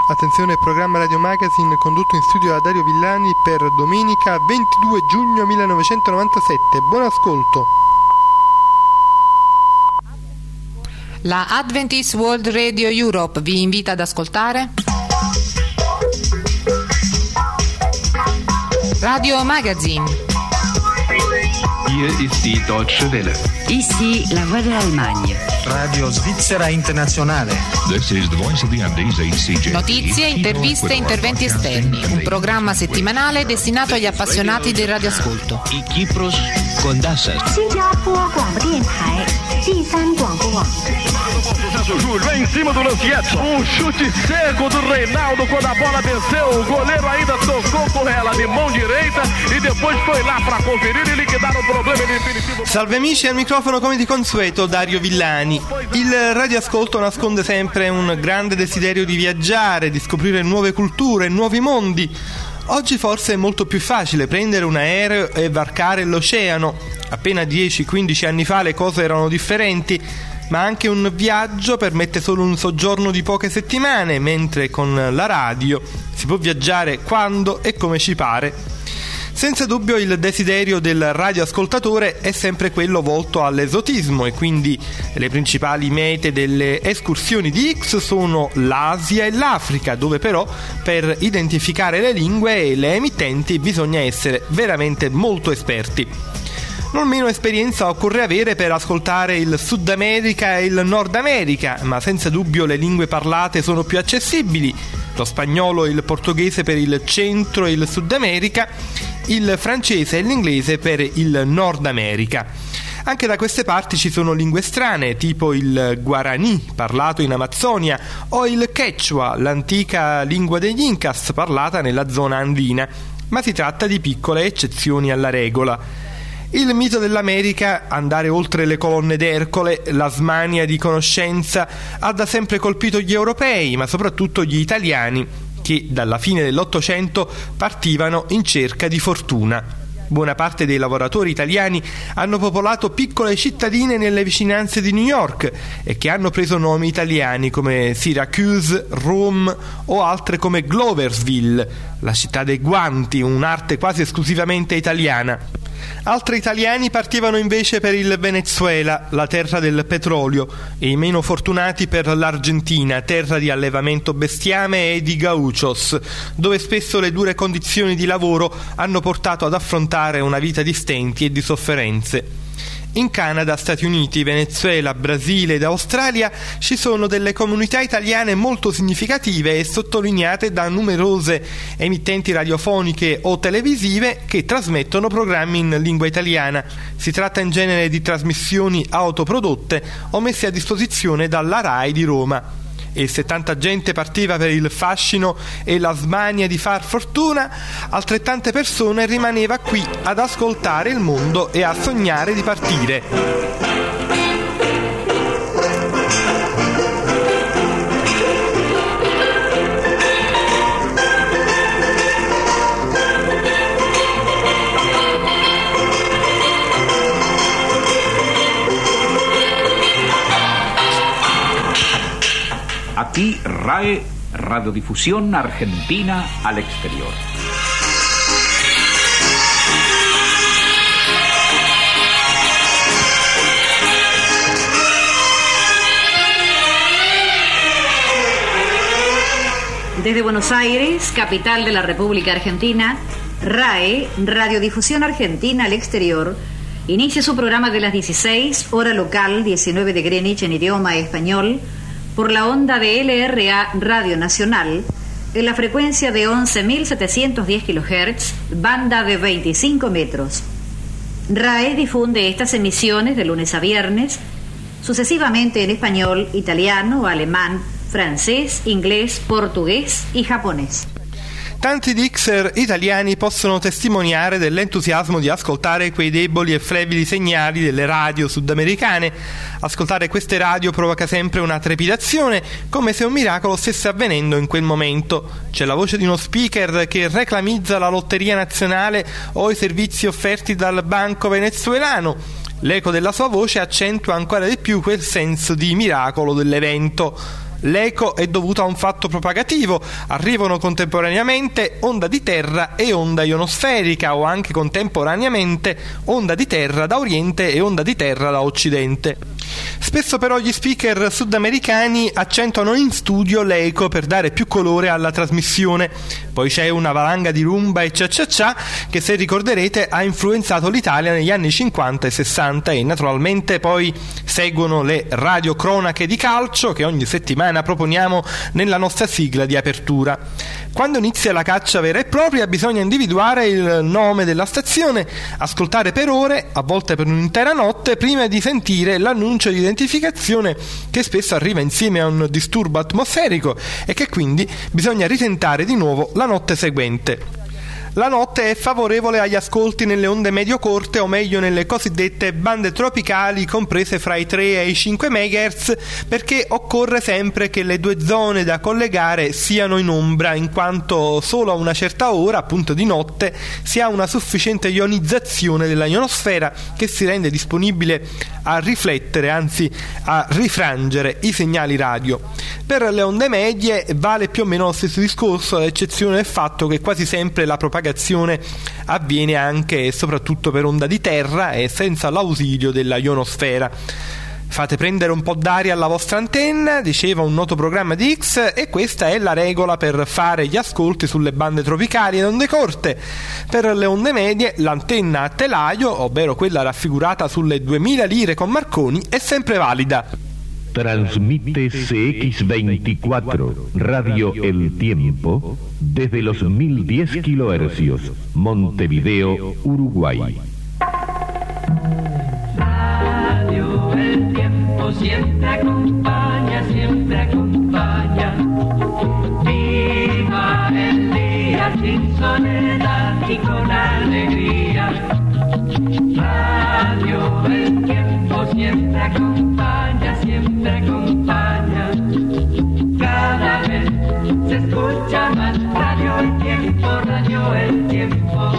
Attenzione, programma Radio Magazine condotto in studio da Dario Villani per domenica 22 giugno 1997. Buon ascolto. La Adventist World Radio Europe vi invita ad ascoltare Radio Magazine. Hier ist die Deutsche Welle. Ici la voix de l'Allemagne. Radio Svizzera Internazionale. This is the voice of the Andes, ACJ. Notizie, interviste e interventi esterni. Un programma settimanale destinato agli appassionati del radioascolto. Y Kipros con Dassas. Júlio em cima do Lanciette, chute seco do Reinaldo quando a bola desceu, o goleiro ainda tocou com ela de mão direita e depois foi lá para conferir e liquidar o problema definitivo. Salve amici, al microfono come di consueto Dario Villani. Il radioascolto nasconde sempre un grande desiderio di viaggiare, di scoprire nuove culture, nuovi mondi. Oggi forse è molto più facile prendere un aereo e varcare l'oceano. Appena 10-15 anni fa le cose erano differenti, ma anche un viaggio permette solo un soggiorno di poche settimane, mentre con la radio si può viaggiare quando e come ci pare. Senza dubbio il desiderio del radioascoltatore è sempre quello volto all'esotismo e quindi le principali mete delle escursioni di X sono l'Asia e l'Africa, dove però per identificare le lingue e le emittenti bisogna essere veramente molto esperti. Non meno esperienza occorre avere per ascoltare il Sud America e il Nord America, ma senza dubbio le lingue parlate sono più accessibili: lo spagnolo e il portoghese per il Centro e il Sud America, il francese e l'inglese per il Nord America. Anche da queste parti ci sono lingue strane, tipo il Guarani, parlato in Amazzonia, o il Quechua, l'antica lingua degli Incas, parlata nella zona andina, ma si tratta di piccole eccezioni alla regola. Il mito dell'America, andare oltre le colonne d'Ercole, la smania di conoscenza, ha da sempre colpito gli europei, ma soprattutto gli italiani, che dalla fine dell'Ottocento partivano in cerca di fortuna. Buona parte dei lavoratori italiani hanno popolato piccole cittadine nelle vicinanze di New York e che hanno preso nomi italiani come Syracuse, Rome o altre come Gloversville, la città dei guanti, un'arte quasi esclusivamente italiana. Altri italiani partivano invece per il Venezuela, la terra del petrolio, e i meno fortunati per l'Argentina, terra di allevamento bestiame e di gauchos, dove spesso le dure condizioni di lavoro hanno portato ad affrontare una vita di stenti e di sofferenze. In Canada, Stati Uniti, Venezuela, Brasile ed Australia ci sono delle comunità italiane molto significative e sottolineate da numerose emittenti radiofoniche o televisive che trasmettono programmi in lingua italiana. Si tratta in genere di trasmissioni autoprodotte o messe a disposizione dalla RAI di Roma. E se tanta gente partiva per il fascino e la smania di far fortuna, altrettante persone rimaneva qui ad ascoltare il mondo e a sognare di partire. Aquí RAE, Radiodifusión Argentina al Exterior. Desde Buenos Aires, capital de la República Argentina, RAE, Radiodifusión Argentina al Exterior, inicia su programa de las 16, hora local, 19 de Greenwich en idioma español, por la onda de LRA Radio Nacional, en la frecuencia de 11.710 kHz, banda de 25 metros. RAE difunde estas emisiones de lunes a viernes, sucesivamente en español, italiano, alemán, francés, inglés, portugués y japonés. Tanti Dixer italiani possono testimoniare dell'entusiasmo di ascoltare quei deboli e flebili segnali delle radio sudamericane. Ascoltare queste radio provoca sempre una trepidazione, come se un miracolo stesse avvenendo in quel momento. C'è la voce di uno speaker che reclamizza la lotteria nazionale o i servizi offerti dal banco venezuelano. L'eco della sua voce accentua ancora di più quel senso di miracolo dell'evento. L'eco è dovuto a un fatto propagativo, arrivano contemporaneamente onda di terra e onda ionosferica, o anche contemporaneamente onda di terra da oriente e onda di terra da occidente. Spesso però gli speaker sudamericani accentuano in studio l'eco per dare più colore alla trasmissione. Poi c'è una valanga di rumba e cia-cia-cia che, se ricorderete, ha influenzato l'Italia negli anni 50 e 60, e naturalmente poi seguono le radiocronache di calcio che ogni settimana proponiamo nella nostra sigla di apertura. Quando inizia la caccia vera e propria bisogna individuare il nome della stazione, ascoltare per ore, a volte per un'intera notte, prima di sentire l'annuncio di identificazione che spesso arriva insieme a un disturbo atmosferico e che quindi bisogna ritentare di nuovo la notte seguente. La notte è favorevole agli ascolti nelle onde medio-corte, o meglio nelle cosiddette bande tropicali comprese fra i 3 e i 5 MHz, perché occorre sempre che le due zone da collegare siano in ombra, in quanto solo a una certa ora, appunto di notte, si ha una sufficiente ionizzazione della ionosfera che si rende disponibile a riflettere, anzi a rifrangere i segnali radio. Per le onde medie vale più o meno lo stesso discorso, ad eccezione del fatto che quasi sempre la propagazione avviene anche e soprattutto per onda di terra e senza l'ausilio della ionosfera. Fate prendere un po' d'aria alla vostra antenna, diceva un noto programma di X, e questa è la regola per fare gli ascolti sulle bande tropicali ed onde corte. Per le onde medie l'antenna a telaio, ovvero quella raffigurata sulle 2000 lire con Marconi, è sempre valida. Transmite CX24, Radio El Tiempo, desde los 1010 kHz, Montevideo, Uruguay. Radio El Tiempo siempre acompaña, siempre acompaña. Viva el día sin soledad y con alegría. Radio El Tiempo siempre acompaña, siempre acompaña. Cada vez se escucha más Radio El Tiempo, Radio El Tiempo.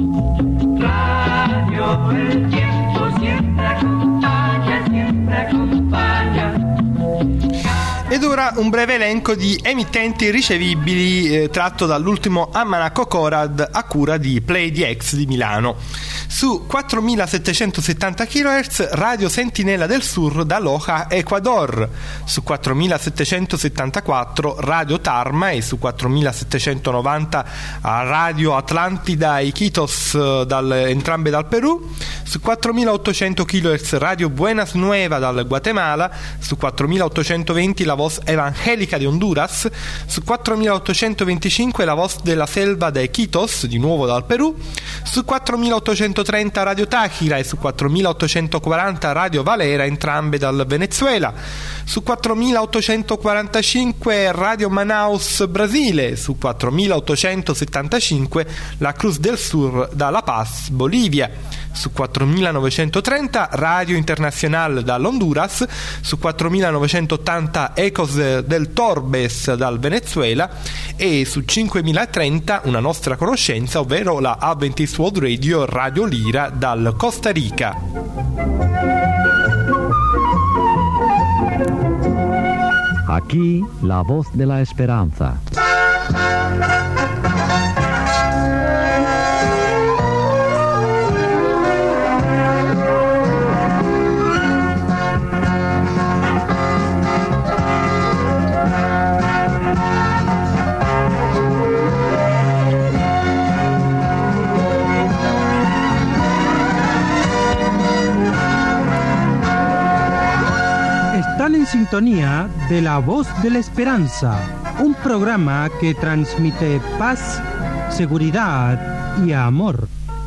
Radio El Tiempo siempre acompaña, siempre acompaña. Ed ora un breve elenco di emittenti ricevibili tratto dall'ultimo almanacco Corad a cura di Play DX di Milano. Su 4770 kHz Radio Sentinella del Sur da Loja, Ecuador. Su 4774 Radio Tarma, e su 4790 Radio Atlantida e Iquitos, entrambe dal Perù. Su 4800 kHz Radio Buenas Nueva dal Guatemala. Su 4820 la Voz Evangélica de Honduras. Su 4825 la Voz de la Selva de Iquitos, di nuovo dal Perù. Su 4830 Radio Táchira e su 4840 Radio Valera, entrambe dal Venezuela. Su 4845 Radio Manaus Brasile. Su 4875 la Cruz del Sur da La Paz, Bolivia. Su 4930 Radio Internacional dall'Honduras. Su 4980 Ecos del Torbes dal Venezuela. E su 5030 una nostra conoscenza, ovvero la Adventist World Radio Radio Lira dal Costa Rica. Aquí la voz de la esperanza. Están en sintonía de La Voz de la Esperanza, un programa que transmite paz, seguridad y amor.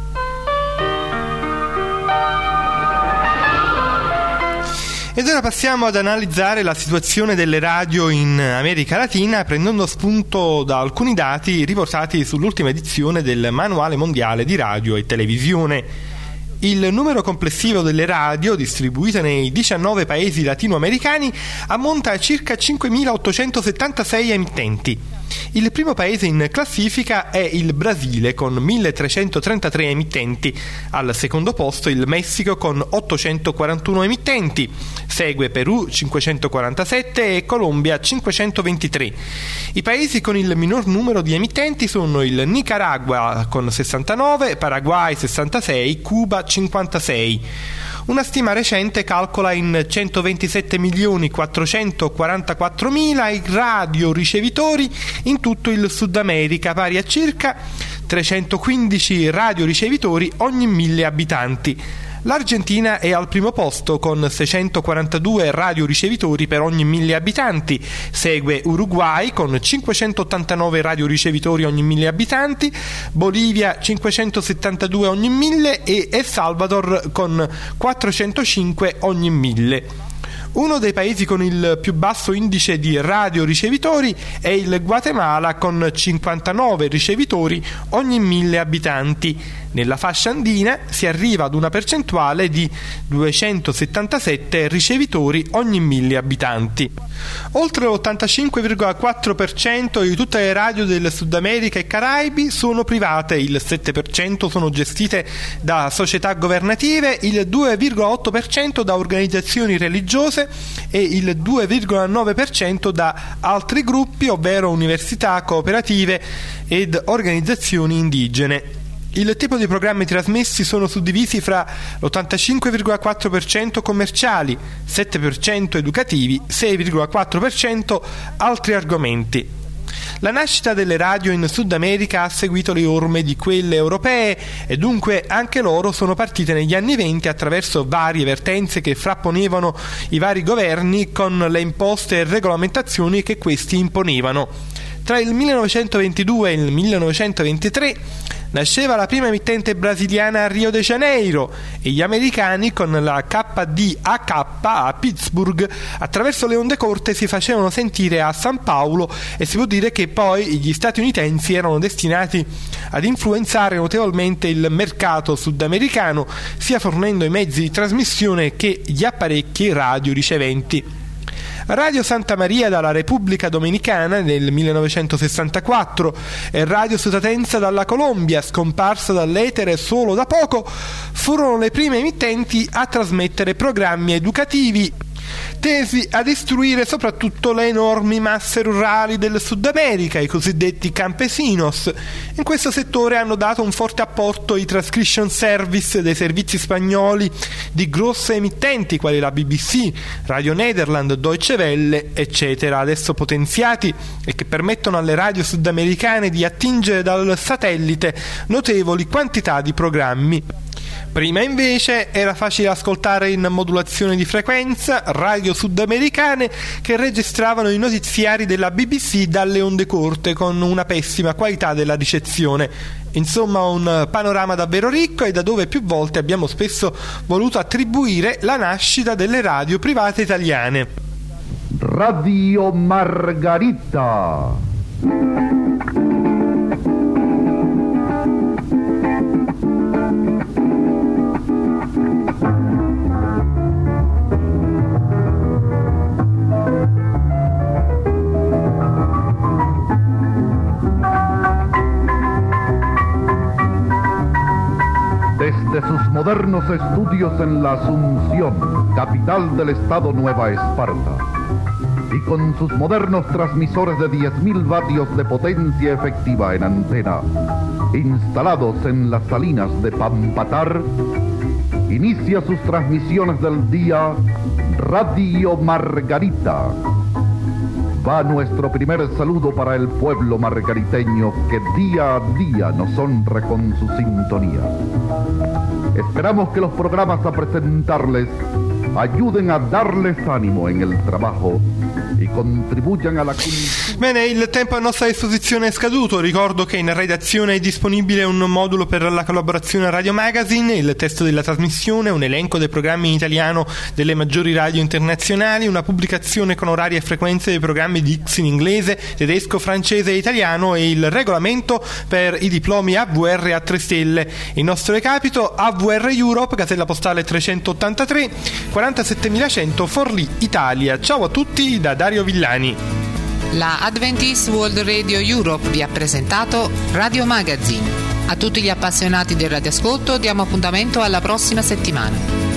Ed ora passiamo ad analizzare la situazione delle radio in America Latina, prendendo spunto da alcuni dati riportati sull'ultima edizione del Manuale Mondiale di Radio e Televisione. Il numero complessivo delle radio distribuite nei 19 paesi latinoamericani ammonta a circa 5.876 emittenti. Il primo paese in classifica è il Brasile con 1333 emittenti, al secondo posto il Messico con 841 emittenti, segue Perù 547 e Colombia 523. I paesi con il minor numero di emittenti sono il Nicaragua con 69, Paraguay 66, Cuba 56. Una stima recente calcola in 127.444.000 i radioricevitori in tutto il Sud America, pari a circa 315 radioricevitori ogni 1.000 abitanti. L'Argentina è al primo posto con 642 radioricevitori per ogni 1.000 abitanti, segue Uruguay con 589 radioricevitori ogni 1.000 abitanti, Bolivia 572 ogni 1.000 e El Salvador con 405 ogni 1.000. Uno dei paesi con il più basso indice di radioricevitori è il Guatemala con 59 ricevitori ogni 1.000 abitanti. Nella fascia andina si arriva ad una percentuale di 277 ricevitori ogni 1.000 abitanti. Oltre l'85,4% di tutte le radio del Sud America e Caraibi sono private, il 7% sono gestite da società governative, il 2,8% da organizzazioni religiose e il 2,9% da altri gruppi, ovvero università, cooperative ed organizzazioni indigene. Il tipo di programmi trasmessi sono suddivisi fra l'85,4% commerciali, 7% educativi, 6,4% altri argomenti. La nascita delle radio in Sud America ha seguito le orme di quelle europee e dunque anche loro sono partite negli anni '20 attraverso varie vertenze che frapponevano i vari governi con le imposte e regolamentazioni che questi imponevano. Tra il 1922 e il 1923 nasceva la prima emittente brasiliana a Rio de Janeiro e gli americani con la KDAK a Pittsburgh attraverso le onde corte si facevano sentire a San Paolo e si può dire che poi gli statunitensi erano destinati ad influenzare notevolmente il mercato sudamericano sia fornendo i mezzi di trasmissione che gli apparecchi radio riceventi. Radio Santa Maria dalla Repubblica Dominicana nel 1964 e Radio Sutatenza dalla Colombia, scomparsa dall'etere solo da poco, furono le prime emittenti a trasmettere programmi educativi tesi a istruire soprattutto le enormi masse rurali del Sud America, i cosiddetti campesinos. In questo settore hanno dato un forte apporto i transcription service dei servizi spagnoli di grosse emittenti quali la BBC, Radio Nederland, Deutsche Welle, eccetera, adesso potenziati e che permettono alle radio sudamericane di attingere dal satellite notevoli quantità di programmi. Prima invece era facile ascoltare in modulazione di frequenza radio sudamericane che registravano i notiziari della BBC dalle onde corte con una pessima qualità della ricezione. Insomma, un panorama davvero ricco e da dove più volte abbiamo spesso voluto attribuire la nascita delle radio private italiane. Radio Margarita. Desde sus modernos estudios en la Asunción, capital del estado Nueva Esparta, y con sus modernos transmisores de 10.000 vatios de potencia efectiva en antena, instalados en las salinas de Pampatar, inicia sus transmisiones del día Radio Margarita. Va nuestro primer saludo para el pueblo margariteño que día a día nos honra con su sintonía. Esperamos que los programas a presentarles ayuden a darles ánimo en el trabajo e contribuyan alla Bene, il tempo a nostra disposizione è scaduto. Ricordo che in redazione è disponibile un modulo per la collaborazione a Radio Magazine, il testo della trasmissione, un elenco dei programmi in italiano delle maggiori radio internazionali, una pubblicazione con orari e frequenze dei programmi di X in inglese, tedesco, francese e italiano e il regolamento per i diplomi AVR a 3 stelle. Il nostro recapito: AVR Europe, casella postale 383 47100 Forlì, Italia. Ciao a tutti da Dario Villani. La Adventist World Radio Europe vi ha presentato Radio Magazine. A tutti gli appassionati del radioascolto diamo appuntamento alla prossima settimana.